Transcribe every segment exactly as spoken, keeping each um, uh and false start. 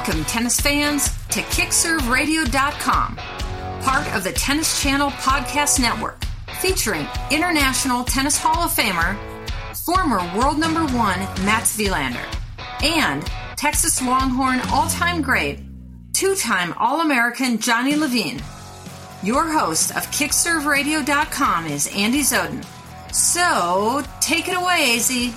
Welcome, tennis fans, to kick serve radio dot com, part of the Tennis Channel Podcast Network, featuring International Tennis Hall of Famer, former world number one Mats Wilander, and Texas Longhorn all-time great, two-time All-American Johnny Levine. Your host of kick serve radio dot com is Andy Zoden. So, take it away, A Z.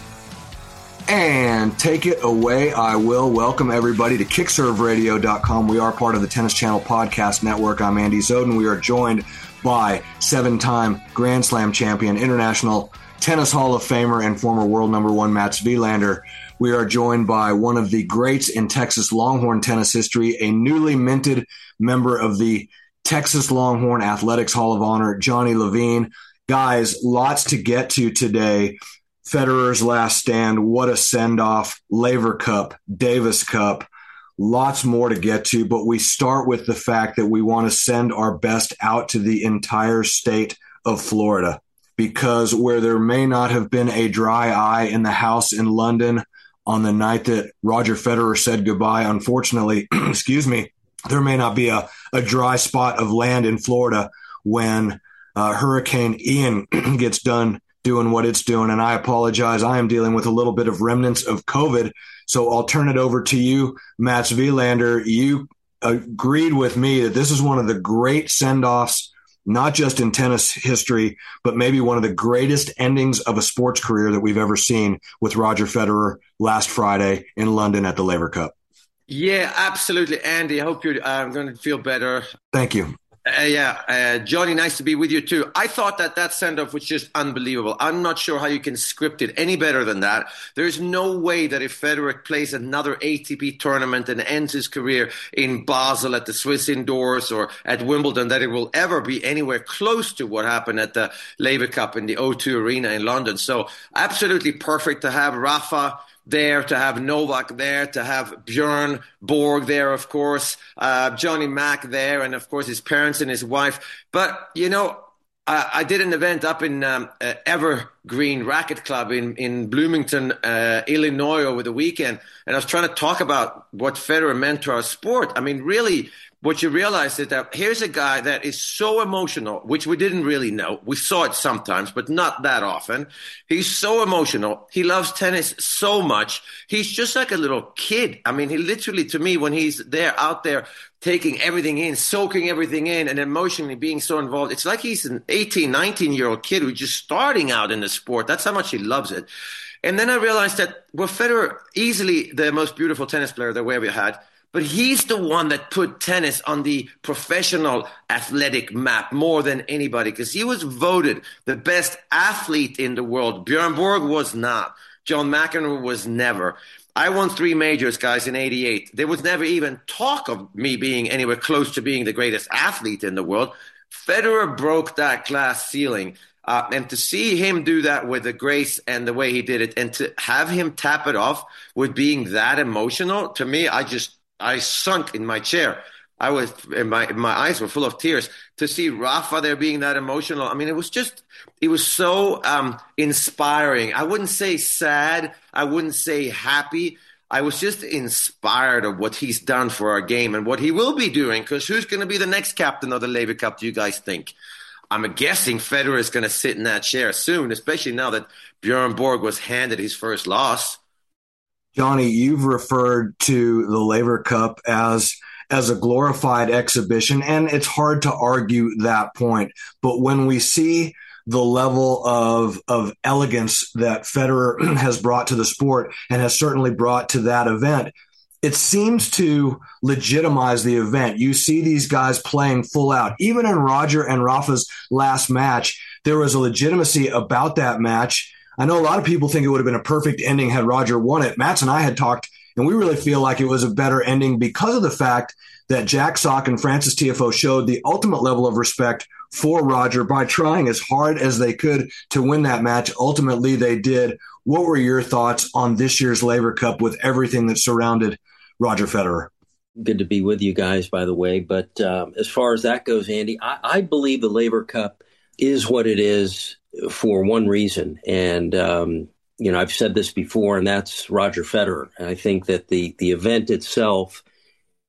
And take it away, I will. Welcome, everybody, to kick serve radio dot com. We are part of the Tennis Channel Podcast Network. I'm Andy Zoden. We are joined by seven-time Grand Slam champion, International Tennis Hall of Famer, and former world number one Mats Wilander. We are joined by one of the greats in Texas Longhorn tennis history, a newly minted member of the Texas Longhorn Athletics Hall of Honor, Johnny Levine. Guys, lots to get to today. Federer's last stand, what a send-off, Laver Cup, Davis Cup, lots more to get to, but we start with the fact that we want to send our best out to the entire state of Florida, because where there may not have been a dry eye in the house in London on the night that Roger Federer said goodbye, unfortunately, excuse me, there may not be a, a dry spot of land in Florida when uh, Hurricane Ian gets done doing what it's doing. And I apologize. I am dealing with a little bit of remnants of COVID. So I'll turn it over to you, Mats Wilander. You agreed with me that this is one of the great send-offs, not just in tennis history, but maybe one of the greatest endings of a sports career that we've ever seen with Roger Federer last Friday in London at the Laver Cup. Yeah, absolutely, Andy. I hope you're uh, going to feel better. Thank you. Uh, yeah, uh, Johnny, nice to be with you too. I thought that that send-off was just unbelievable. I'm not sure how you can script it any better than that. There's no way that if Federer plays another A T P tournament and ends his career in Basel at the Swiss indoors or at Wimbledon, that it will ever be anywhere close to what happened at the Laver Cup in the O two Arena in London. So absolutely perfect to have Rafa there, to have Novak there, to have Björn Borg there, of course, uh, Johnny Mack there, and of course his parents and his wife. But, you know, I, I did an event up in um, uh, Evergreen Racket Club in, in Bloomington, uh, Illinois over the weekend, and I was trying to talk about what Federer meant to our sport. I mean, really, what you realize is that here's a guy that is so emotional, which we didn't really know. We saw it sometimes, but not that often. He's so emotional. He loves tennis so much. He's just like a little kid. I mean, he literally, to me, when he's there, out there, taking everything in, soaking everything in, and emotionally being so involved, it's like he's an eighteen, nineteen-year-old kid who's just starting out in the sport. That's how much he loves it. And then I realized that, well, Federer, easily the most beautiful tennis player that we ever had, but he's the one that put tennis on the professional athletic map more than anybody, because he was voted the best athlete in the world. Björn Borg was not. John McEnroe was never. I won three majors, guys, in eighty-eight. There was never even talk of me being anywhere close to being the greatest athlete in the world. Federer broke that glass ceiling. Uh, and to see him do that with the grace and the way he did it, and to have him tap it off with being that emotional, to me, I just, I sunk in my chair. I was, my my eyes were full of tears to see Rafa there being that emotional. I mean, it was just, it was so um, inspiring. I wouldn't say sad. I wouldn't say happy. I was just inspired of what he's done for our game and what he will be doing. Because who's going to be the next captain of the Laver Cup, do you guys think? I'm guessing Federer is going to sit in that chair soon, especially now that Björn Borg was handed his first loss. Johnny, you've referred to the Laver Cup as as a glorified exhibition, and it's hard to argue that point. But when we see the level of of elegance that Federer has brought to the sport and has certainly brought to that event, it seems to legitimize the event. You see these guys playing full out. Even in Roger and Rafa's last match, there was a legitimacy about that match. I know a lot of people think it would have been a perfect ending had Roger won it. Mats and I had talked, and we really feel like it was a better ending because of the fact that Jack Sock and Francis Tiafoe showed the ultimate level of respect for Roger by trying as hard as they could to win that match. Ultimately, they did. What were your thoughts on this year's Laver Cup with everything that surrounded Roger Federer? Good to be with you guys, by the way. But um, as far as that goes, Andy, I, I believe the Laver Cup is what it is for one reason. And, um, you know, I've said this before, and that's Roger Federer. And I think that the, the event itself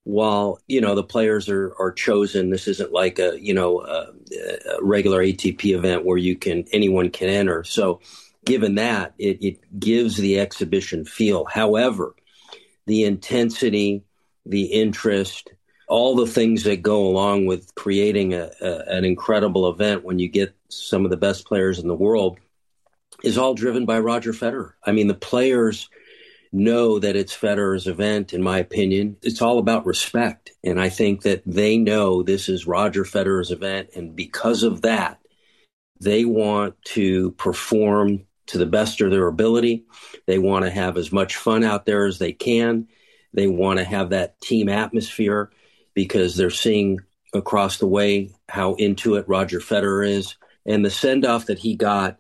while, you know, the players are, are chosen. This isn't like a, you know, a, a regular A T P event where you can, anyone can enter. So given that, it, it gives the exhibition feel. However, the intensity, the interest, all the things that go along with creating a, a, an incredible event when you get some of the best players in the world is all driven by Roger Federer. I mean, the players know that it's Federer's event, in my opinion. It's all about respect. And I think that they know this is Roger Federer's event. And because of that, they want to perform to the best of their ability. They want to have as much fun out there as they can. They want to have that team atmosphere because they're seeing across the way how into it Roger Federer is. And the send-off that he got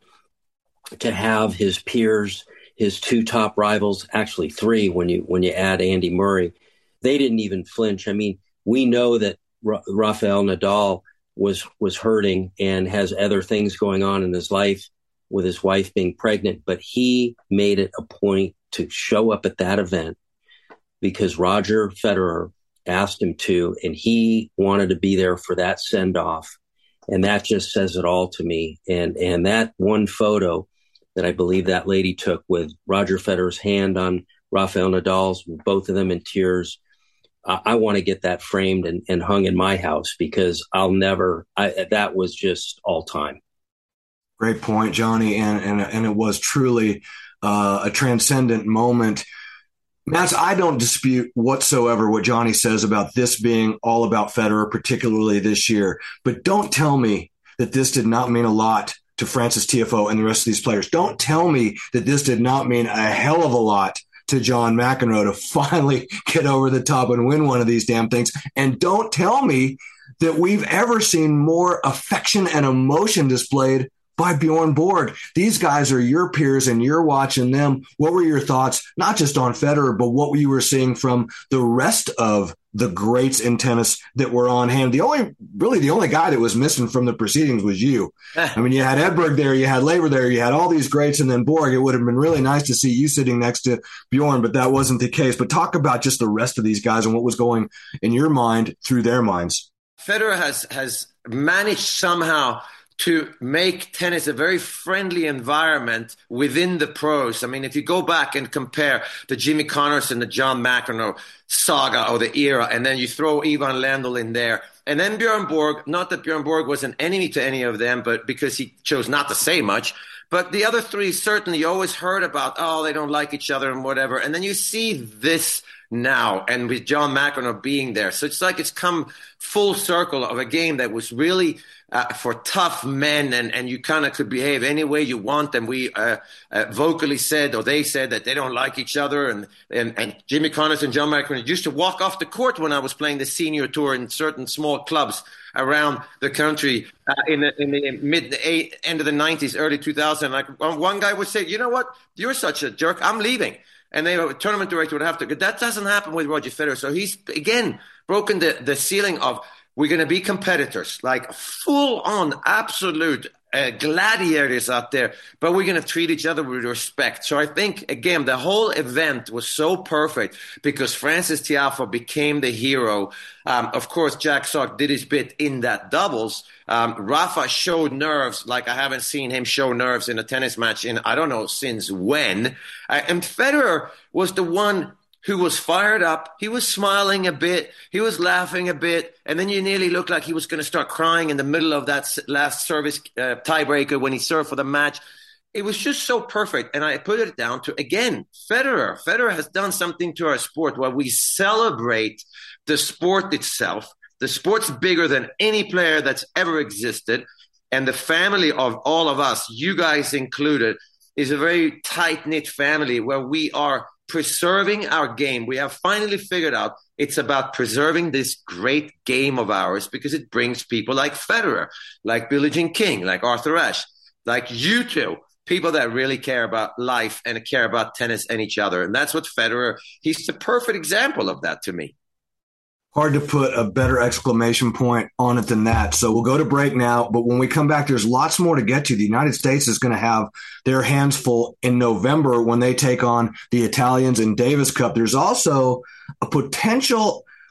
to have his peers, his two top rivals, actually three when you when you add Andy Murray, they didn't even flinch. I mean, we know that Ra- Rafael Nadal was was hurting and has other things going on in his life with his wife being pregnant, but he made it a point to show up at that event because Roger Federer asked him to, and he wanted to be there for that send-off. And that just says it all to me. And and that one photo that I believe that lady took with Roger Federer's hand on Rafael Nadal's, both of them in tears. I, I want to get that framed and, and hung in my house because I'll never, I, that was just all time. Great point, Johnny. And, and, and it was truly uh, a transcendent moment. Mats, I don't dispute whatsoever what Johnny says about this being all about Federer, particularly this year. But don't tell me that this did not mean a lot to Frances Tiafoe and the rest of these players. Don't tell me that this did not mean a hell of a lot to John McEnroe to finally get over the top and win one of these damn things. And don't tell me that we've ever seen more affection and emotion displayed by Bjorn Borg. These guys are your peers and you're watching them. What were your thoughts, not just on Federer, but what you were seeing from the rest of the greats in tennis that were on hand? The only, really the only guy that was missing from the proceedings was you. I mean, you had Edberg there, you had Laver there, you had all these greats, and then Borg. It would have been really nice to see you sitting next to Bjorn, but that wasn't the case. But talk about just the rest of these guys and what was going in your mind through their minds. Federer has, has managed somehow to make tennis a very friendly environment within the pros. I mean, if you go back and compare the Jimmy Connors and the John McEnroe saga or the era, and then you throw Ivan Lendl in there, and then Bjorn Borg, not that Bjorn Borg was an enemy to any of them, but because he chose not to say much. But the other three, certainly you always heard about, oh, they don't like each other and whatever. And then you see this now, and with John McEnroe being there. So it's like it's come full circle of a game that was really uh, for tough men, and, and you kind of could behave any way you want. And we uh, uh, vocally said, or they said, that they don't like each other. And, and, and Jimmy Connors and John McEnroe used to walk off the court when I was playing the senior tour in certain small clubs around the country uh, in the, in the mid the eight, end of the nineties, early two thousand. Like one guy would say, you know what, you're such a jerk, I'm leaving. And they, a tournament director would have to, that doesn't happen with Roger Federer. So he's, again, broken the, the ceiling of, we're going to be competitors, like full on, absolute uh, gladiators out there, but we're going to treat each other with respect. So I think, again, the whole event was so perfect because Frances Tiafoe became the hero. Um, of course, Jack Sock did his bit in that doubles. Um, Rafa showed nerves like I haven't seen him show nerves in a tennis match in, I don't know, since when. Uh, and Federer was the one who was fired up. He was smiling a bit. He was laughing a bit. And then you nearly looked like he was going to start crying in the middle of that last service uh, tiebreaker when he served for the match. It was just so perfect. And I put it down to, again, Federer. Federer has done something to our sport where we celebrate the sport itself. The sport's bigger than any player that's ever existed. And the family of all of us, you guys included, is a very tight-knit family where we are preserving our game. We have finally figured out it's about preserving this great game of ours because it brings people like Federer, like Billie Jean King, like Arthur Ashe, like you two, people that really care about life and care about tennis and each other. And that's what Federer, he's the perfect example of that to me. Hard to put a better exclamation point on it than that. So we'll go to break now. But when we come back, there's lots more to get to. The United States is going to have their hands full in November when they take on the Italians in Davis Cup. There's also a potential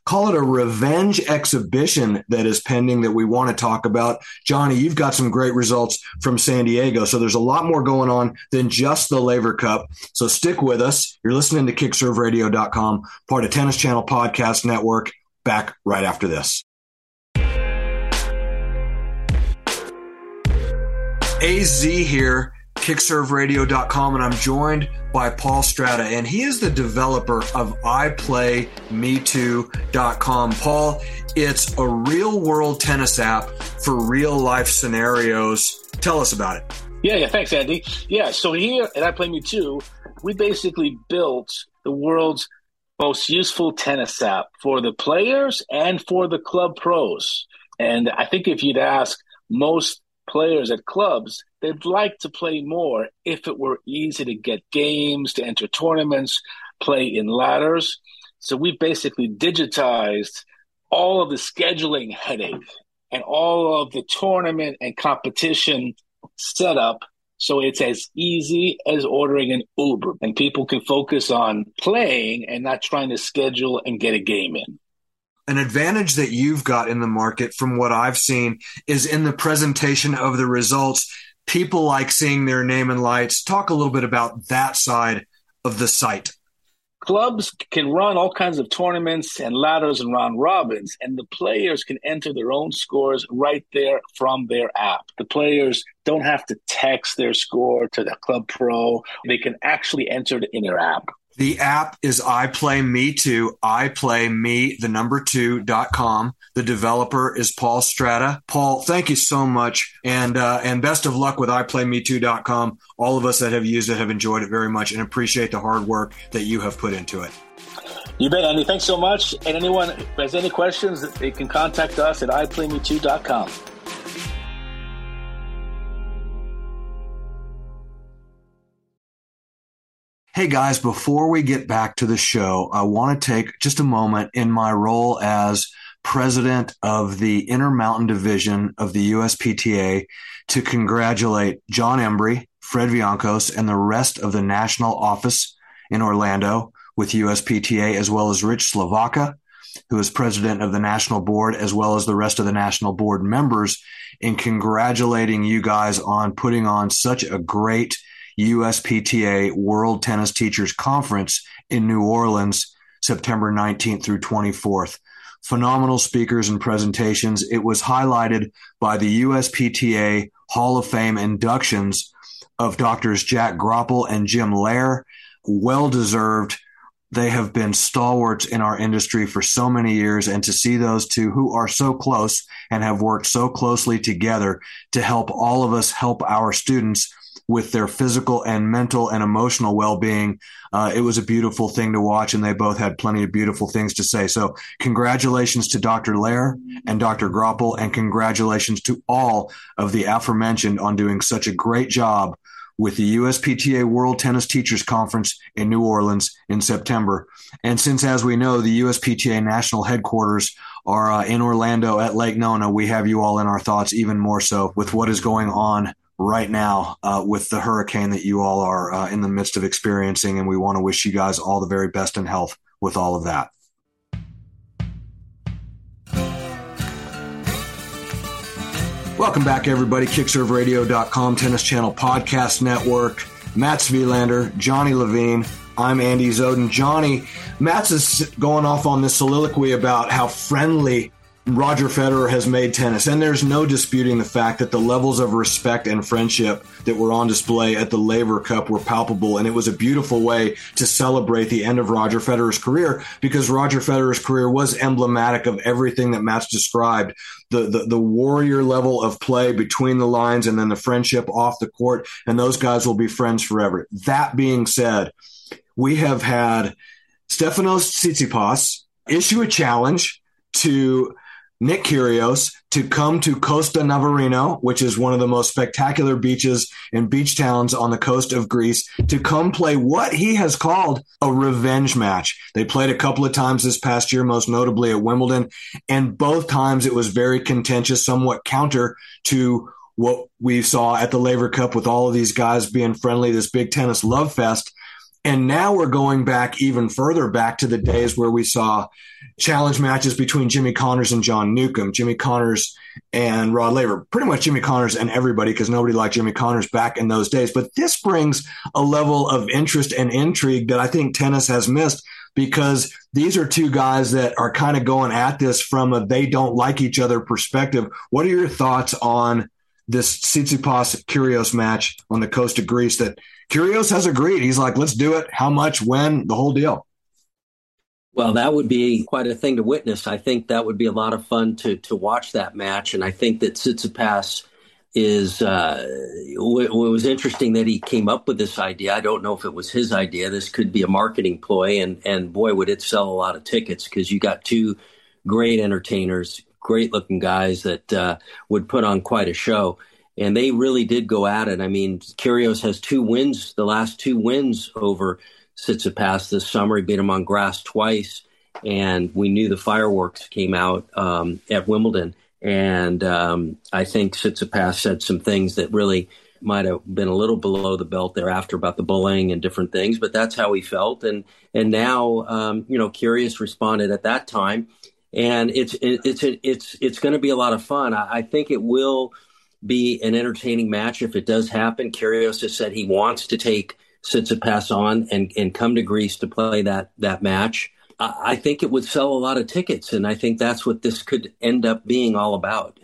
call it a revenge exhibition that is pending that we want to talk about. Johnny, you've got some great results from San Diego. So there's a lot more going on than just the Laver Cup. So stick with us. You're listening to kick serve radio dot com, part of Tennis Channel Podcast Network. Back right after this. A Z here, kick serve radio dot com, and I'm joined by Paul Strata, and he is the developer of I play me too dot com. Paul, it's a real-world tennis app for real-life scenarios. Tell us about it. Yeah, yeah, thanks, Andy. Yeah, so here at I Play Me Too, we basically built the world's most useful tennis app for the players and for the club pros. And I think if you'd ask most players at clubs, they'd like to play more if it were easy to get games, to enter tournaments, play in ladders. So we've basically digitized all of the scheduling headache and all of the tournament and competition setup, so it's as easy as ordering an Uber, and people can focus on playing and not trying to schedule and get a game in. An advantage that you've got in the market from what I've seen is in the presentation of the results. People like seeing their name and lights. Talk a little bit about that side of the site. Clubs can run all kinds of tournaments and ladders and round robins, and the players can enter their own scores right there from their app. The players don't have to text their score to the club pro. They can actually enter it in their app. The app is I Play Me Too, I Play Me, the number two dot com. The developer is Paul Strata. Paul, thank you so much, and uh, and best of luck with I Play Me Too dot com. All of us that have used it have enjoyed it very much and appreciate the hard work that you have put into it. You bet, Andy. Thanks so much. And anyone who has any questions, they can contact us at I Play Me Too dot com. Hey guys, before we get back to the show, I want to take just a moment in my role as president of the Intermountain Division of the U S P T A to congratulate John Embry, Fred Viancos, and the rest of the national office in Orlando with U S P T A, as well as Rich Slavaka, who is president of the national board, as well as the rest of the national board members, in congratulating you guys on putting on such a great U S P T A World Tennis Teachers Conference in New Orleans, September nineteenth through twenty-fourth. Phenomenal speakers and presentations. It was highlighted by the U S P T A Hall of Fame inductions of Doctors Jack Groppel and Jim Lair. Well-deserved. They have been stalwarts in our industry for so many years, and to see those two who are so close and have worked so closely together to help all of us help our students with their physical and mental and emotional well-being. Uh, it was a beautiful thing to watch, and they both had plenty of beautiful things to say. So congratulations to Doctor Lair and Doctor Groppel, and congratulations to all of the aforementioned on doing such a great job with the U S P T A World Tennis Teachers Conference in New Orleans in September. And since, as we know, the U S P T A national headquarters are uh, in Orlando at Lake Nona, we have you all in our thoughts even more so with what is going on right now uh, with the hurricane that you all are uh, in the midst of experiencing. And we want to wish you guys all the very best in health with all of that. Welcome back, everybody. kick serve radio dot com, Tennis Channel Podcast Network. Matt Svelander, Johnny Levine. I'm Andy Zoden. Johnny, Matt's is going off on this soliloquy about how friendly Roger Federer has made tennis, and there's no disputing the fact that the levels of respect and friendship that were on display at the Laver Cup were palpable, and it was a beautiful way to celebrate the end of Roger Federer's career, because Roger Federer's career was emblematic of everything that Matt's described, the, the, the warrior level of play between the lines and then the friendship off the court, and those guys will be friends forever. That being said, we have had Stefanos Tsitsipas issue a challenge to Nick Kyrgios to come to Costa Navarino, which is one of the most spectacular beaches and beach towns on the coast of Greece, to come play what he has called a revenge match. They played a couple of times this past year, most notably at Wimbledon, and both times it was very contentious, somewhat counter to what we saw at the Laver Cup with all of these guys being friendly, this big tennis love fest. And now we're going back even further back to the days where we saw challenge matches between Jimmy Connors and John Newcomb, Jimmy Connors and Rod Laver, pretty much Jimmy Connors and everybody, because nobody liked Jimmy Connors back in those days. But this brings a level of interest and intrigue that I think tennis has missed, because these are two guys that are kind of going at this from a they don't like each other perspective. What are your thoughts on this Tsitsipas-Kyrgios match on the coast of Greece that Kyrgios has agreed? He's like, let's do it. How much, when, the whole deal. Well, that would be quite a thing to witness. I think that would be a lot of fun to to watch that match. And I think that Tsitsipas is, uh, it was interesting that he came up with this idea. I don't know if it was his idea. This could be a marketing ploy. And, and boy, would it sell a lot of tickets, because you got two great entertainers, great looking guys that uh, would put on quite a show. And they really did go at it. I mean, Kyrgios has two wins, the last two wins over Tsitsipas this summer. He beat him on grass twice, and we knew the fireworks came out um, at Wimbledon. And um, I think Tsitsipas said some things that really might have been a little below the belt thereafter about the bullying and different things, but that's how he felt. And and now, um, you know, Kyrgios responded at that time, and it's it, it's it's it's going to be a lot of fun. I, I think it will be an entertaining match if it does happen. Kyrgios has said he wants to take Tsitsipas on and, and come to Greece to play that that match. I, I think it would sell a lot of tickets, and I think that's what this could end up being all about.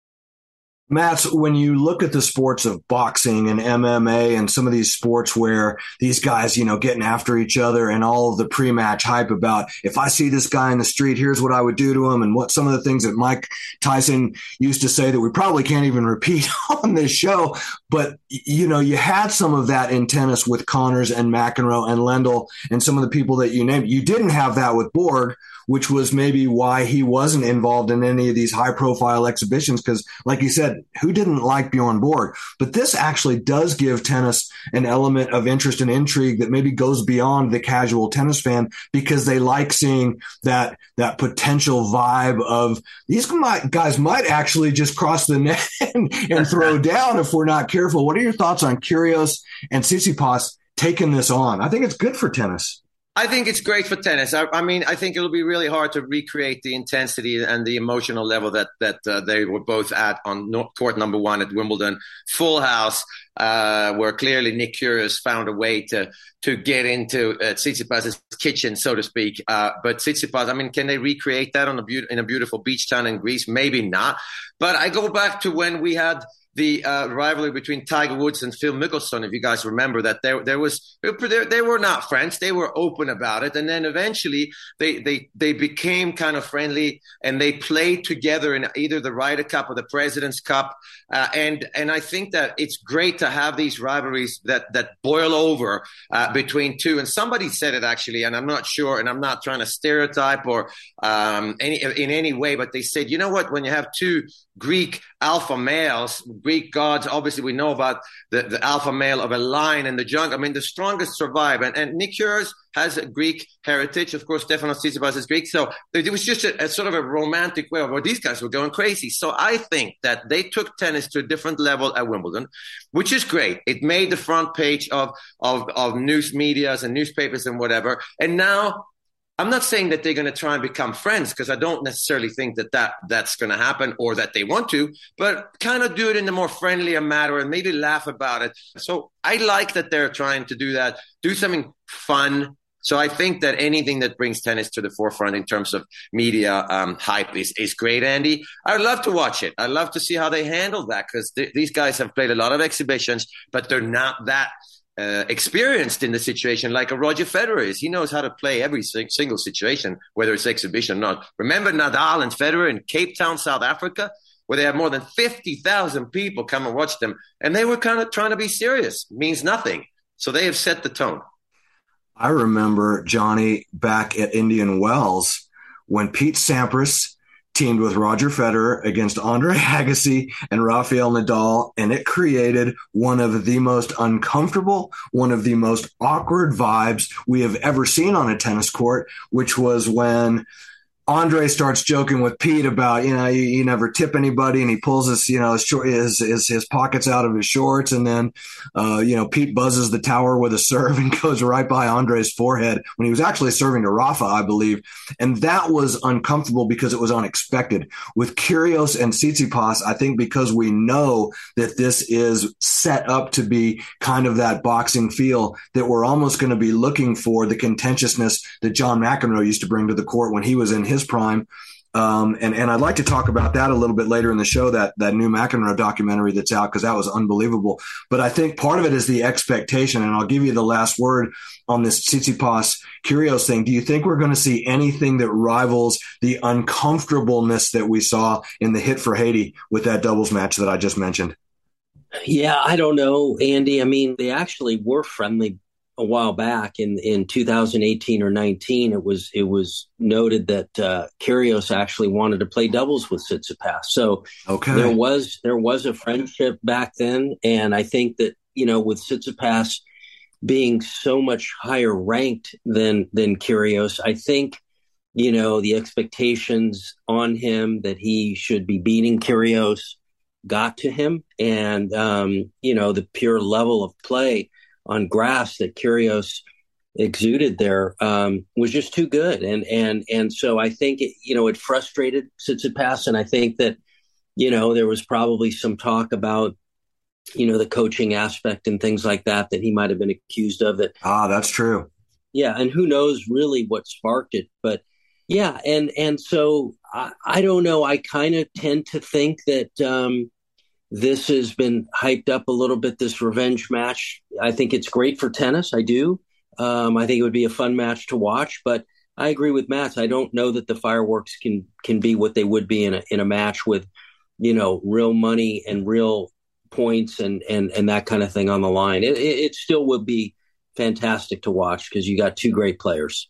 Mats, when you look at the sports of boxing and M M A and some of these sports where these guys, you know, getting after each other and all of the pre-match hype about, if I see this guy in the street, here's what I would do to him, and what some of the things that Mike Tyson used to say that we probably can't even repeat on this show. But, you know, you had some of that in tennis with Connors and McEnroe and Lendl and some of the people that you named. You didn't have that with Borg, which was maybe why he wasn't involved in any of these high-profile exhibitions, because, like you said, who didn't like Bjorn Borg? But this actually does give tennis an element of interest and intrigue that maybe goes beyond the casual tennis fan, because they like seeing that that potential vibe of these guys might actually just cross the net and, and throw down if we're not careful. What are your thoughts on Kyrgios and Tsitsipas taking this on? I think it's good for tennis. I think it's great for tennis. I, I mean, I think it'll be really hard to recreate the intensity and the emotional level that that uh, they were both at on court number one at Wimbledon. Full house, uh, where clearly Nick Kyrgios found a way to to get into uh, Tsitsipas's kitchen, so to speak. Uh, but Tsitsipas, I mean, can they recreate that on a be- in a beautiful beach town in Greece? Maybe not. But I go back to when we had the uh, rivalry between Tiger Woods and Phil Mickelson, if you guys remember that, there there was they, they were not friends. They were open about it, and then eventually they they they became kind of friendly, and they played together in either the Ryder Cup or the President's Cup. Uh, and and I think that it's great to have these rivalries that that boil over uh, between two. And somebody said it actually, and I'm not sure, and I'm not trying to stereotype or um, any in any way, but they said, you know what, when you have two Greek alpha males, Greek gods, obviously we know about the, the alpha male of a lion in the jungle. I mean, the strongest survive. And, and Nick Kyrgios has a Greek heritage. Of course, Stefanos Tsitsipas is Greek. So it was just a, a sort of a romantic way of, well, these guys were going crazy. So I think that they took tennis to a different level at Wimbledon, which is great. It made the front page of, of, of news medias and newspapers and whatever. And now, I'm not saying that they're going to try and become friends, because I don't necessarily think that, that that's going to happen or that they want to, but kind of do it in a more friendlier manner and maybe laugh about it. So I like that they're trying to do that, do something fun. So I think that anything that brings tennis to the forefront in terms of media um, hype is, is great, Andy. I'd love to watch it. I'd love to see how they handle that, because th- these guys have played a lot of exhibitions, but they're not that Uh, experienced in the situation like a Roger Federer is. He knows how to play every single situation, whether it's exhibition or not. Remember Nadal and Federer in Cape Town, South Africa, where they had more than fifty thousand people come and watch them, and they were kind of trying to be serious. It means nothing. So they have set the tone. I remember, Johnny, back at Indian Wells when Pete Sampras teamed with Roger Federer against Andre Agassi and Rafael Nadal, and it created one of the most uncomfortable, one of the most awkward vibes we have ever seen on a tennis court, which was when Andre starts joking with Pete about, you know, you, you never tip anybody, and he pulls his, you know, his, his, his, his pockets out of his shorts. And then, uh, you know, Pete buzzes the tower with a serve and goes right by Andre's forehead when he was actually serving to Rafa, I believe. And that was uncomfortable because it was unexpected. With Kyrgios and Tsitsipas, I think because we know that this is set up to be kind of that boxing feel, that we're almost going to be looking for the contentiousness that John McEnroe used to bring to the court when he was in his prime. Um, and, and I'd like to talk about that a little bit later in the show, that, that new McEnroe documentary that's out, because that was unbelievable. But I think part of it is the expectation, and I'll give you the last word on this Tsitsipas Kyrgios thing. Do you think we're going to see anything that rivals the uncomfortableness that we saw in the hit for Haiti with that doubles match that I just mentioned? Yeah, I don't know, Andy. I mean, they actually were friendly a while back in, in two thousand eighteen or nineteen. It was it was noted that uh, Kyrgios actually wanted to play doubles with Tsitsipas. So okay. there was there was a friendship back then, and I think that, you know, with Tsitsipas being so much higher ranked than than Kyrgios, I think, you know, the expectations on him that he should be beating Kyrgios got to him, and um, you know, the pure level of play on grass that Kyrgios exuded there um, was just too good. And, and, and so I think, it, you know, it frustrated Tsitsipas. And I think that, you know, there was probably some talk about, you know, the coaching aspect and things like that, that he might've been accused of that. Ah, that's true. Yeah. And who knows really what sparked it, but yeah. And, and so I, I don't know. I kind of tend to think that, um, this has been hyped up a little bit, this revenge match. I think it's great for tennis. I do. Um, I think it would be a fun match to watch, but I agree with Matt. I don't know that the fireworks can can be what they would be in a in a match with, you know, real money and real points and and and that kind of thing on the line. It, it, it still would be fantastic to watch because you got two great players.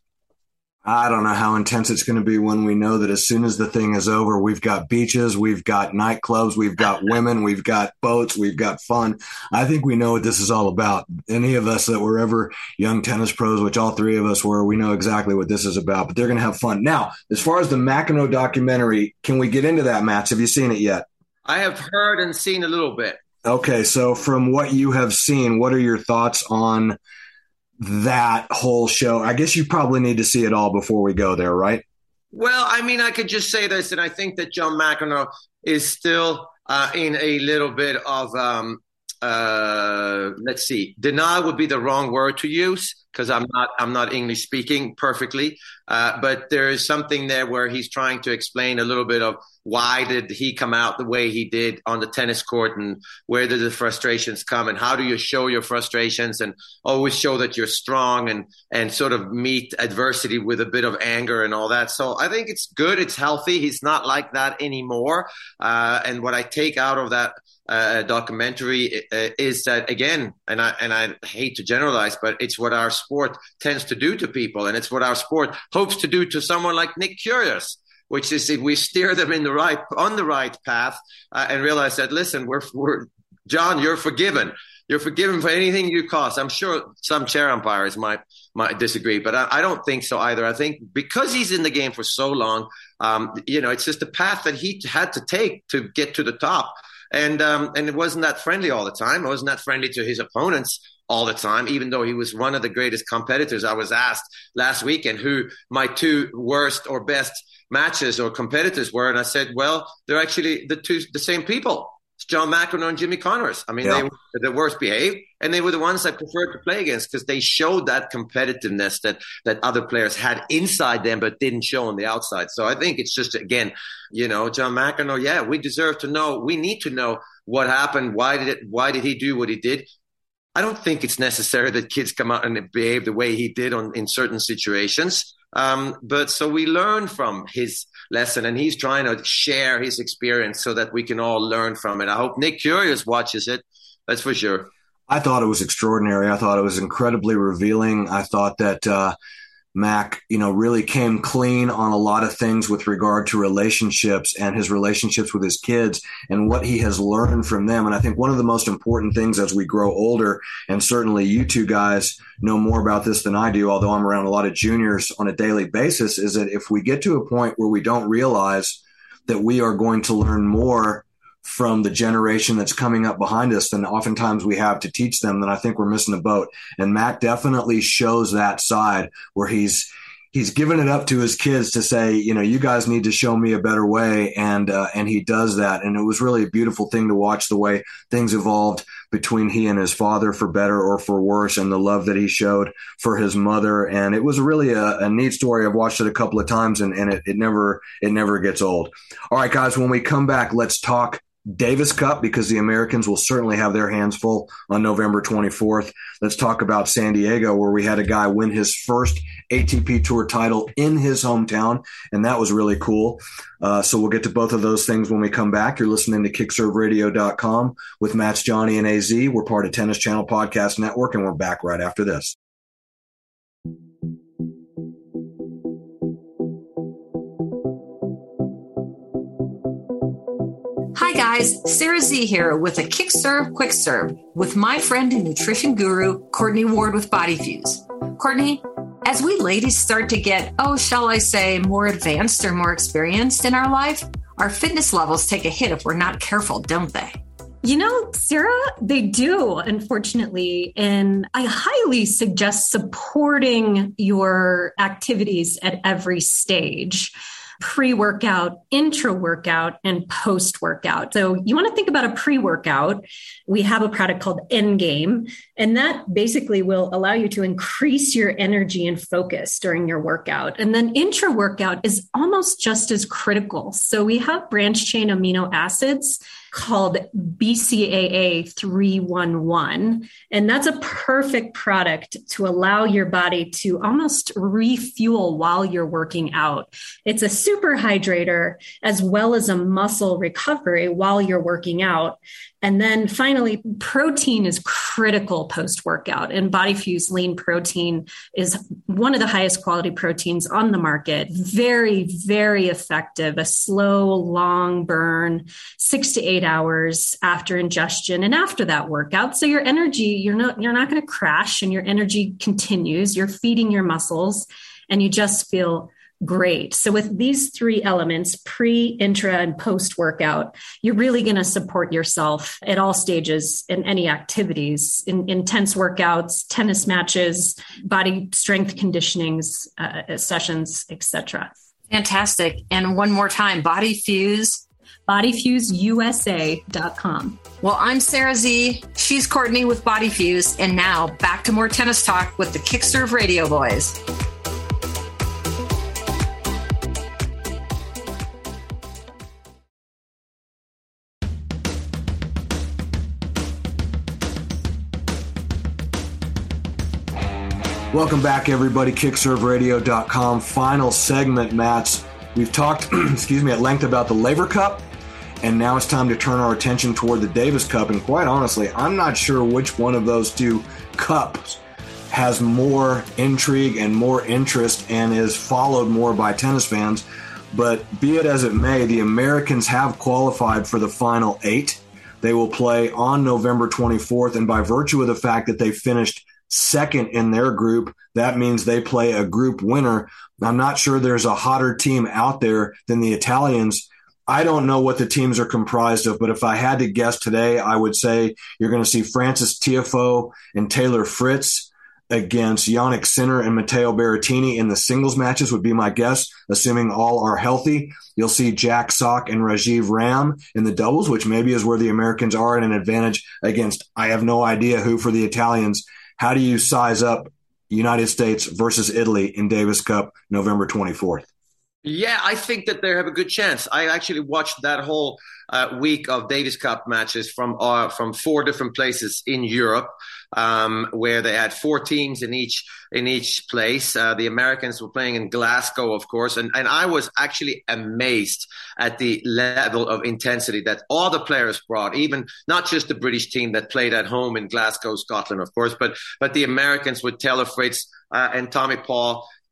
I don't know how intense it's going to be when we know that as soon as the thing is over, we've got beaches, we've got nightclubs, we've got women, we've got boats, we've got fun. I think we know what this is all about. Any of us that were ever young tennis pros, which all three of us were, we know exactly what this is about, but they're going to have fun. Now, as far as the McEnroe documentary, can we get into that match? Have you seen it yet? I have heard and seen a little bit. Okay, so from what you have seen, what are your thoughts on that whole show? I guess you probably need to see it all before we go there, right? Well, I mean, I could just say this, and I think that John McEnroe is still uh, in a little bit of, um, uh, let's see, denial would be the wrong word to use because I'm not, I'm not English speaking perfectly. Uh, but there is something there where he's trying to explain a little bit of why did he come out the way he did on the tennis court, and where did the frustrations come, and how do you show your frustrations and always show that you're strong and, and sort of meet adversity with a bit of anger and all that. So I think it's good. It's healthy. He's not like that anymore. Uh, and what I take out of that uh, documentary uh, is that, again, and I, and I hate to generalize, but it's what our sport tends to do to people. And it's what our sport hopes to do to someone like Nick Kyrgios, which is if we steer them in the right, on the right path uh, and realize that, listen, we're, we're, John, you're forgiven. You're forgiven for anything you cost. I'm sure some chair umpires might, might disagree, but I, I don't think so either. I think because he's in the game for so long, um, you know, it's just the path that he had to take to get to the top. And, um, and it wasn't that friendly all the time. It wasn't that friendly to his opponents all the time, even though he was one of the greatest competitors. I was asked last weekend who my two worst or best matches or competitors were, and I said, well, they're actually the two the same people. It's John McEnroe and Jimmy Connors. I mean, yeah. They were the worst behaved, and they were the ones I preferred to play against because they showed that competitiveness that that other players had inside them but didn't show on the outside. So I think it's just, again, you know, John McEnroe, yeah, we deserve to know. We need to know what happened. Why did it? Why did he do what he did? I don't think it's necessary that kids come out and behave the way he did on in certain situations. Um, but so we learn from his lesson, and he's trying to share his experience so that we can all learn from it. I hope Nick Kyrgios watches it. That's for sure. I thought it was extraordinary. I thought it was incredibly revealing. I thought that, uh, Mac, you know, really came clean on a lot of things with regard to relationships and his relationships with his kids and what he has learned from them. And I think one of the most important things as we grow older, and certainly you two guys know more about this than I do, although I'm around a lot of juniors on a daily basis, is that if we get to a point where we don't realize that we are going to learn more from the generation that's coming up behind us than oftentimes we have to teach them, then I think we're missing the boat. And Mac definitely shows that side where he's he's given it up to his kids to say, you know, you guys need to show me a better way. And uh, and he does that. And it was really a beautiful thing to watch the way things evolved between he and his father, for better or for worse, and the love that he showed for his mother. And it was really a, a neat story. I've watched it a couple of times, and, and it, it never it never gets old. All right, guys, when we come back, let's talk Davis Cup, because the Americans will certainly have their hands full on November twenty-fourth. Let's talk about San Diego, where we had a guy win his first A T P Tour title in his hometown, and that was really cool. Uh, so we'll get to both of those things when we come back. You're listening to kick serve radio dot com with Matts, Johnny, and A Z. We're part of Tennis Channel Podcast Network, and we're back right after this. Hi guys, Sarah Z here with a Kick Serve Quick Serve with my friend and nutrition guru, Courtney Ward with Body Fuse. Courtney, as we ladies start to get, oh, shall I say, more advanced or more experienced in our life, our fitness levels take a hit if we're not careful, don't they? You know, Sarah, they do, unfortunately. And I highly suggest supporting your activities at every stage. Pre-workout, intra-workout, and post-workout. So you want to think about a pre-workout. We have a product called Endgame, and that basically will allow you to increase your energy and focus during your workout. And then intra-workout is almost just as critical. So we have branched-chain amino acids called B C A A three one one. And that's a perfect product to allow your body to almost refuel while you're working out. It's a super hydrator as well as a muscle recovery while you're working out. And then finally, protein is critical post-workout, and Body Fuse lean protein is one of the highest quality proteins on the market. Very, very effective, a slow, long burn, six to eight hours after ingestion and after that workout. So your energy, you're not, you're not going to crash, and your energy continues. You're feeding your muscles, and you just feel great. So with these three elements, pre, intra, and post-workout, you're really going to support yourself at all stages in any activities, in intense workouts, tennis matches, body strength conditionings, uh, sessions, et cetera. Fantastic. And one more time, Body Fuse. body fuse U S A dot com. Well, I'm Sarah Z. She's Courtney with Body Fuse. And now back to more tennis talk with the Kick Serve Radio Boys. Welcome back, everybody. kick serve radio dot com. Final segment, Matts. We've talked, excuse me, at length about the Laver Cup, and now it's time to turn our attention toward the Davis Cup. And quite honestly, I'm not sure which one of those two cups has more intrigue and more interest and is followed more by tennis fans. But be it as it may, the Americans have qualified for the final eight. They will play on November twenty-fourth, and by virtue of the fact that they finished second in their group, that means they play a group winner. I'm not sure there's a hotter team out there than the Italians. I don't know what the teams are comprised of, but if I had to guess today, I would say you're going to see Francis Tiafoe and Taylor Fritz against Jannik Sinner and Matteo Berrettini in the singles matches would be my guess, assuming all are healthy. You'll see Jack Sock and Rajiv Ram in the doubles, which maybe is where the Americans are at an advantage against, I have no idea who for the Italians. How do you size up United States versus Italy in Davis Cup November twenty-fourth? Yeah, I think that they have a good chance. I actually watched that whole uh, week of Davis Cup matches from uh, from four different places in Europe, um, where they had four teams in each in each place. Uh, the Americans were playing in Glasgow, of course, and, and I was actually amazed at the level of intensity that all the players brought, even not just the British team that played at home in Glasgow, Scotland, of course, but but the Americans with Taylor Fritz uh, and Tommy Paul.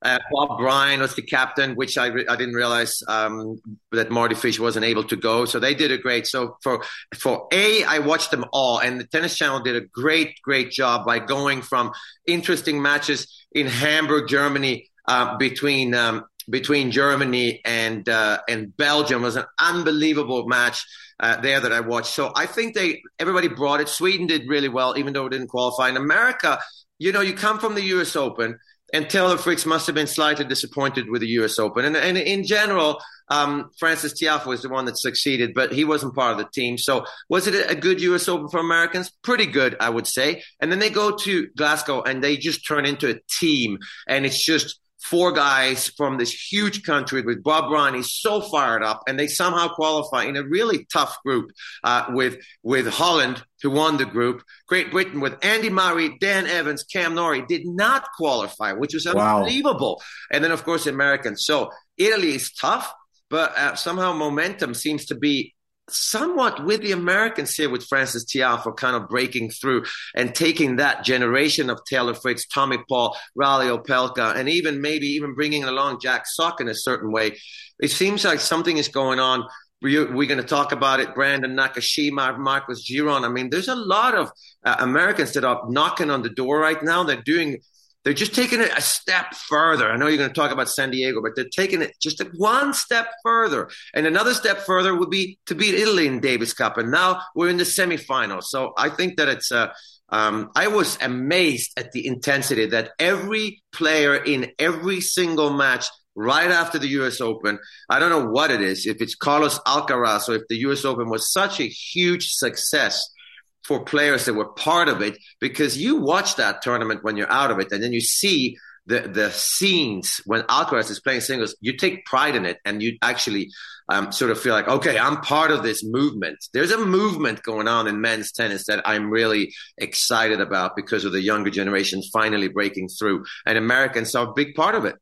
Uh, Bob Bryan was the captain, which I, re- I didn't realize um, that Marty Fish wasn't able to go. So they did a great. So for for A, I watched them all, and the Tennis Channel did a great, great job by going from interesting matches in Hamburg, Germany, uh, between um, between Germany and uh, and Belgium. It was an unbelievable match uh, there that I watched. So I think they everybody brought it. Sweden did really well, even though it didn't qualify. In America, you know, you come from the U S Open. And Taylor Fritz must have been slightly disappointed with the U S Open. And, and in general, um, Francis Tiafoe was the one that succeeded, but he wasn't part of the team. So was it a good U S Open for Americans? Pretty good, I would say. And then they go to Glasgow and they just turn into a team. And it's just four guys from this huge country with Bob Bryan. He's so fired up, and they somehow qualify in a really tough group uh, with with Holland, who won the group. Great Britain with Andy Murray, Dan Evans, Cam Norrie did not qualify, which was unbelievable. Wow. And then, of course, Americans. So Italy is tough, but uh, somehow momentum seems to be somewhat with the Americans here, with Francis Tiafoe kind of breaking through and taking that generation of Taylor Fritz, Tommy Paul, Raleigh Opelka, and even maybe even bringing along Jack Sock in a certain way. It seems like something is going on. We're, we're going to talk about it. Brandon Nakashima, Marcos Giron. I mean, there's a lot of uh, Americans that are knocking on the door right now. They're doing They're just taking it a step further. I know you're going to talk about San Diego, but they're taking it just one step further. And another step further would be to beat Italy in Davis Cup. And now we're in the semifinals. So I think that it's uh, um, I was amazed at the intensity that every player in every single match right after the U S Open, I don't know what it is, if it's Carlos Alcaraz or if the U S Open was such a huge success for players that were part of it, because you watch that tournament when you're out of it, and then you see the the scenes when Alcaraz is playing singles. You take pride in it, and you actually um, sort of feel like, okay, I'm part of this movement. There's a movement going on in men's tennis that I'm really excited about because of the younger generation finally breaking through, and Americans are a big part of it.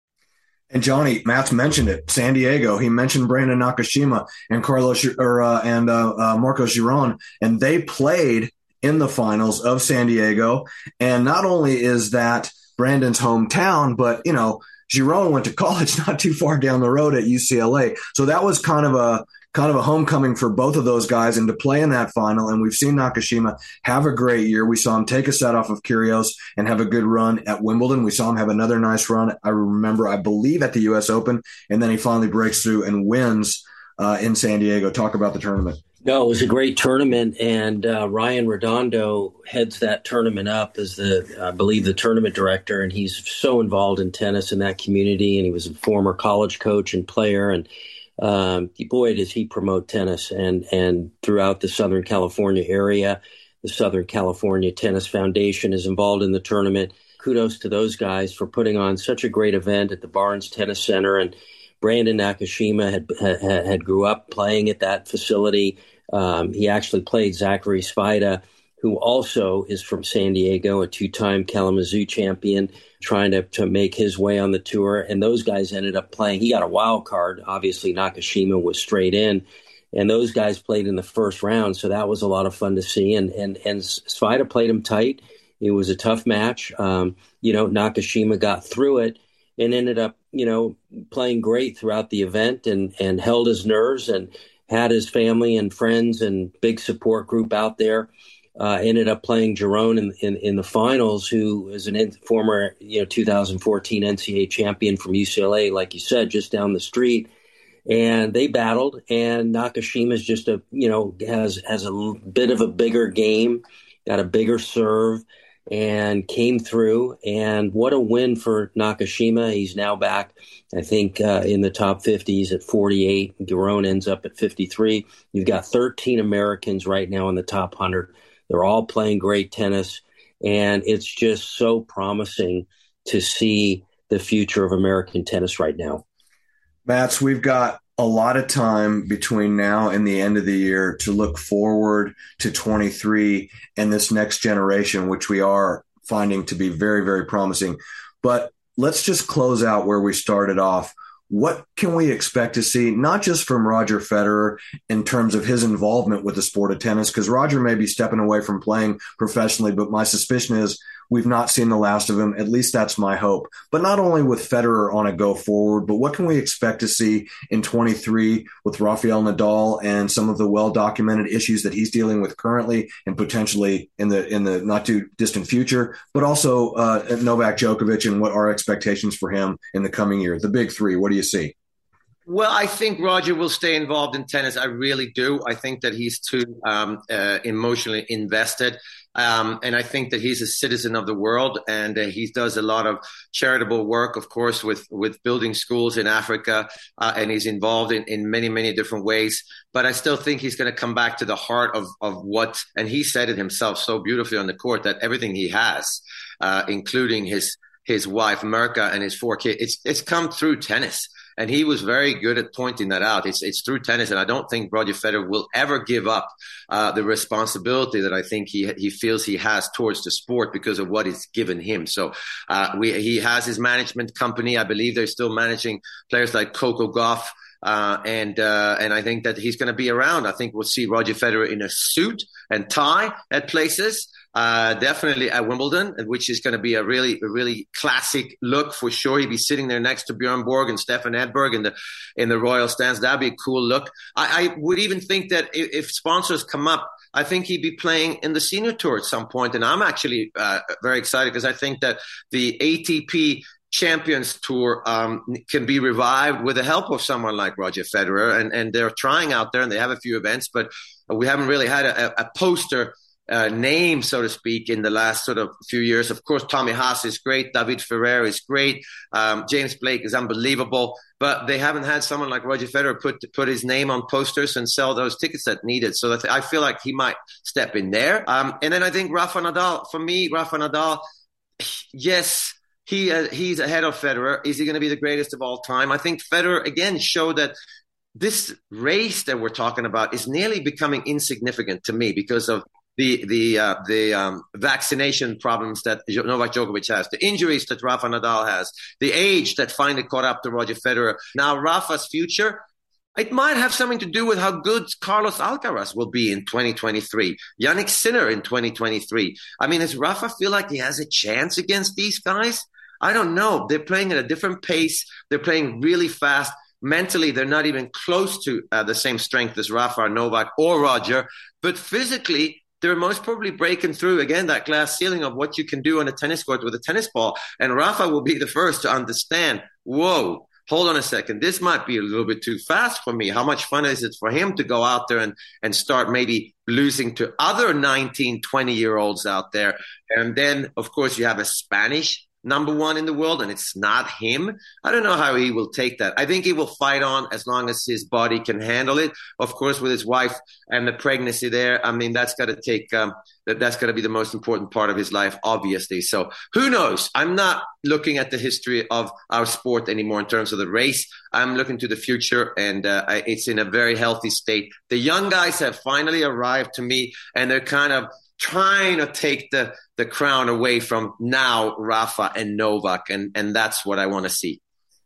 And Johnny, Matt's mentioned it. San Diego. He mentioned Brandon Nakashima and Carlos or uh, and uh, uh, Marcos Giron, and they played in the finals of San Diego. And not only is that Brandon's hometown, but you know, Giron went to college not too far down the road at U C L A. So that was kind of a kind of a homecoming for both of those guys, and to play in that final. And we've seen Nakashima have a great year. We saw him take a set off of Kyrgios and have a good run at Wimbledon. We saw him have another nice run, I remember, I believe, at the U S Open. And then he finally breaks through and wins uh, in San Diego. Talk about the tournament. No, it was a great tournament, and uh, Ryan Redondo heads that tournament up as the, I believe, the tournament director, and he's so involved in tennis in that community, and he was a former college coach and player, and Um, boy, does he promote tennis, and, and throughout the Southern California area. The Southern California Tennis Foundation is involved in the tournament. Kudos to those guys for putting on such a great event at the Barnes Tennis Center. And Brandon Nakashima had had, had grew up playing at that facility. Um, he actually played Zachary Svajda, who also is from San Diego, a two-time Kalamazoo champion, trying to, to make his way on the tour. And those guys ended up playing. He got a wild card. Obviously, Nakashima was straight in. And those guys played in the first round. So that was a lot of fun to see. And and, and Svajda played him tight. It was a tough match. Um, you know, Nakashima got through it and ended up, you know, playing great throughout the event, and, and held his nerves and had his family and friends and big support group out there. Uh, ended up playing Giron in, in, in the finals, who is an in, former, you know, two thousand fourteen N C A A champion from U C L A, like you said, just down the street. And they battled, and Nakashima's just a, you know, has, has a bit of a bigger game, got a bigger serve, and came through. And what a win for Nakashima. He's now back, I think, uh, in the top fifties at forty-eight. Giron ends up at fifty-three. You've got thirteen Americans right now in the top one hundred. They're all playing great tennis, and it's just so promising to see the future of American tennis right now. Mats, we've got a lot of time between now and the end of the year to look forward to twenty-three and this next generation, which we are finding to be very, very promising. But let's just close out where we started off. What can we expect to see, not just from Roger Federer in terms of his involvement with the sport of tennis, because Roger may be stepping away from playing professionally, but my suspicion is we've not seen the last of him. At least that's my hope. But not only with Federer on a go forward, but what can we expect to see in twenty-three with Rafael Nadal and some of the well-documented issues that he's dealing with currently and potentially in the in the not too distant future, but also uh, Novak Djokovic and what our expectations for him in the coming year. The big three, what do you see? Well, I think Roger will stay involved in tennis. I really do. I think that he's too um, uh, emotionally invested. Um, and I think that he's a citizen of the world, and uh, he does a lot of charitable work, of course, with, with building schools in Africa, uh, and he's involved in, in many, many different ways. But I still think he's going to come back to the heart of, of what, and he said it himself so beautifully on the court, that everything he has, uh, including his his wife, Mirka, and his four kids, it's, it's come through tennis. And he was very good at pointing that out. It's it's through tennis, and I don't think Roger Federer will ever give up uh, the responsibility that I think he he feels he has towards the sport because of what it's given him. So uh, we he has his management company. I believe they're still managing players like Coco Gauff. Uh, and, uh, and I think that he's going to be around. I think we'll see Roger Federer in a suit and tie at places. Uh, definitely at Wimbledon, which is going to be a really, a really classic look for sure. He'd be sitting there next to Bjorn Borg and Stefan Edberg in the, in the royal stands. That'd be a cool look. I, I would even think that if, if sponsors come up, I think he'd be playing in the senior tour at some point. And I'm actually, uh, very excited because I think that the A T P Champions Tour um, can be revived with the help of someone like Roger Federer, and, and they're trying out there, and they have a few events, but we haven't really had a, a poster uh, name, so to speak, in the last sort of few years. Of course, Tommy Haas is great, David Ferrer is great, um, James Blake is unbelievable, but they haven't had someone like Roger Federer put put his name on posters and sell those tickets that needed. So that I feel like he might step in there. Um, and then I think Rafa Nadal, for me, Rafa Nadal, yes. He uh, he's ahead of Federer. Is he going to be the greatest of all time? I think Federer, again, showed that this race that we're talking about is nearly becoming insignificant to me because of the the uh, the um, vaccination problems that Novak Djokovic has, the injuries that Rafa Nadal has, the age that finally caught up to Roger Federer. Now, Rafa's future, it might have something to do with how good Carlos Alcaraz will be in twenty twenty-three, Yannick Sinner in twenty twenty-three. I mean, does Rafa feel like he has a chance against these guys? I don't know. They're playing at a different pace. They're playing really fast. Mentally, they're not even close to uh, the same strength as Rafa, or Novak, or Roger. But physically, they're most probably breaking through, again, that glass ceiling of what you can do on a tennis court with a tennis ball. And Rafa will be the first to understand, whoa, hold on a second. This might be a little bit too fast for me. How much fun is it for him to go out there and, and start maybe losing to other nineteen, twenty-year-olds out there? And then, of course, you have a Spanish number one in the world, and it's not him. I don't know how he will take that. I think he will fight on as long as his body can handle it. Of course, with his wife and the pregnancy there, I mean, that's got to take, um, that, that's got to be the most important part of his life, obviously. So who knows? I'm not looking at the history of our sport anymore in terms of the race. I'm looking to the future, and uh, it's in a very healthy state. The young guys have finally arrived to me, and they're kind of trying to take the, the crown away from now Rafa and Novak, and, and that's what I want to see.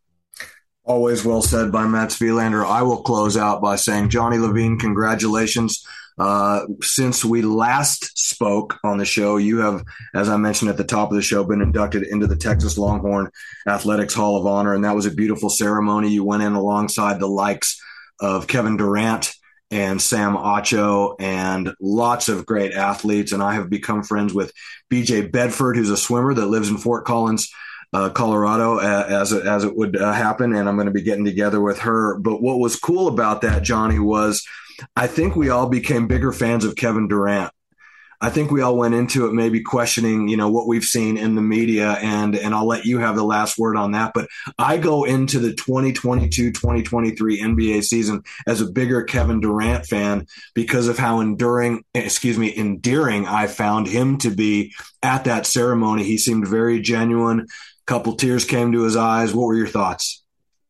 Always well said by Mats Wilander. I will close out by saying, Johnny Levine, congratulations. Uh, since we last spoke on the show, you have, as I mentioned at the top of the show, been inducted into the Texas Longhorn Athletics Hall of Honor, and that was a beautiful ceremony. You went in alongside the likes of Kevin Durant and Sam Acho and lots of great athletes. And I have become friends with B J Bedford, who's a swimmer that lives in Fort Collins, uh, Colorado, uh, as, it, as it would uh, happen. And I'm going to be getting together with her. But what was cool about that, Johnny, was I think we all became bigger fans of Kevin Durant. I think we all went into it maybe questioning, you know, what we've seen in the media, and and I'll let you have the last word on that. But I go into the twenty twenty-two twenty twenty-three N B A season as a bigger Kevin Durant fan because of how enduring, excuse me, endearing I found him to be at that ceremony. He seemed very genuine. A couple tears came to his eyes. What were your thoughts?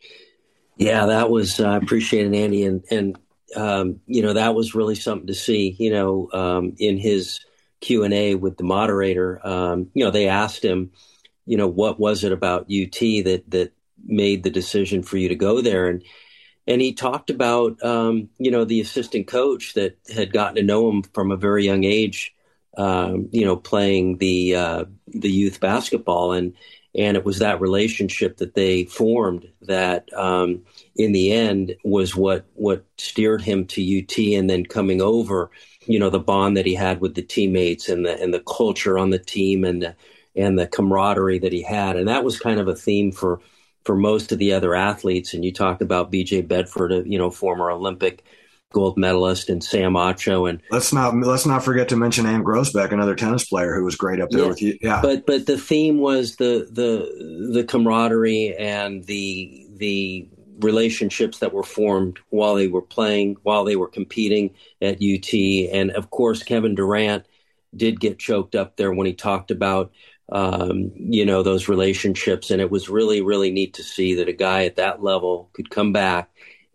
Yeah, that was, I uh, appreciate it, Andy. And, and, Um, you know, that was really something to see, you know, um, in his Q and A with the moderator. Um, you know, they asked him, you know, what was it about U T that that made the decision for you to go there? And and he talked about, um, you know, the assistant coach that had gotten to know him from a very young age um, you know, playing the uh, the youth basketball. And and it was that relationship that they formed that um, in the end was what what steered him to U T, and then coming over, you know, the bond that he had with the teammates and the and the culture on the team and the, and the camaraderie that he had. And that was kind of a theme for for most of the other athletes. And you talked about B J Bedford, you know, former Olympic gold medalist, and Sam Acho. And let's not let's not forget to mention Ann Grossbeck, another tennis player who was great up there yeah, with you. Yeah. But but the theme was the the the camaraderie and the the relationships that were formed while they were playing, while they were competing at U T. And of course, Kevin Durant did get choked up there when he talked about um, you know, those relationships. And it was really, really neat to see that a guy at that level could come back,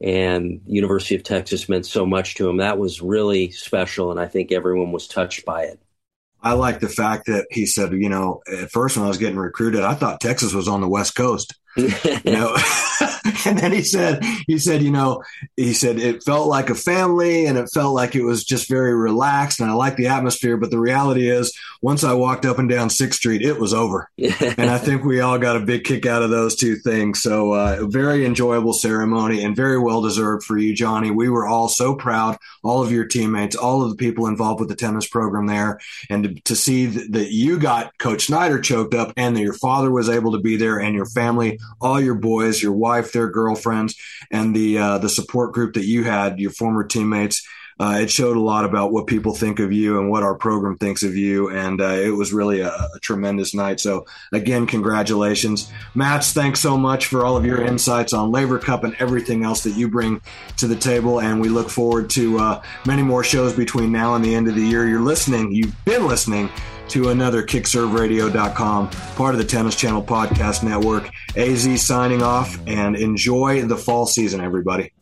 and University of Texas meant so much to him. That was really special, and I think everyone was touched by it. I like the fact that he said, you know, at first when I was getting recruited, I thought Texas was on the West Coast. You know, and then he said, he said, you know, he said it felt like a family, and it felt like it was just very relaxed, and I like the atmosphere. But the reality is, once I walked up and down sixth Street, it was over. And I think we all got a big kick out of those two things. So uh, very enjoyable ceremony, and very well deserved for you, Johnny. We were all so proud, all of your teammates, all of the people involved with the tennis program there, and to, to see that, that you got Coach Snyder choked up, and that your father was able to be there, and your family, all your boys, your wife, their girlfriends, and the uh, the support group that you had, your former teammates. Uh, it showed a lot about what people think of you and what our program thinks of you. And uh, it was really a, a tremendous night. So, again, congratulations. Mats, thanks so much for all of your insights on Laver Cup and everything else that you bring to the table. And we look forward to uh, many more shows between now and the end of the year. You're listening, you've been listening to another kick serve radio dot com, part of the Tennis Channel Podcast Network. A Z signing off, and enjoy the fall season, everybody.